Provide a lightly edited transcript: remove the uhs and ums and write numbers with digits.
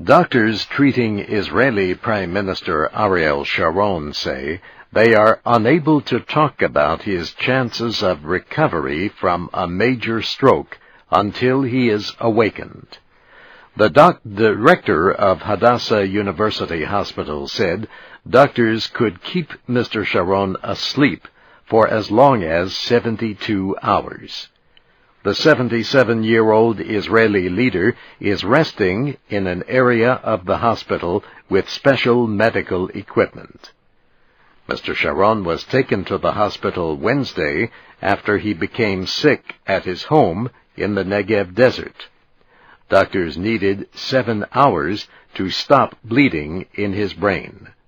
Doctors treating Israeli Prime Minister Ariel Sharon say they are unable to talk about his chances of recovery from a major stroke until he is awakened. The director of Hadassah University Hospital said doctors could keep Mr. Sharon asleep for as long as 72 hours. The 77-year-old Israeli leader is resting in an area of the hospital with special medical equipment. Mr. Sharon was taken to the hospital Wednesday after he became sick at his home in the Negev desert. Doctors needed 7 hours to stop bleeding in his brain.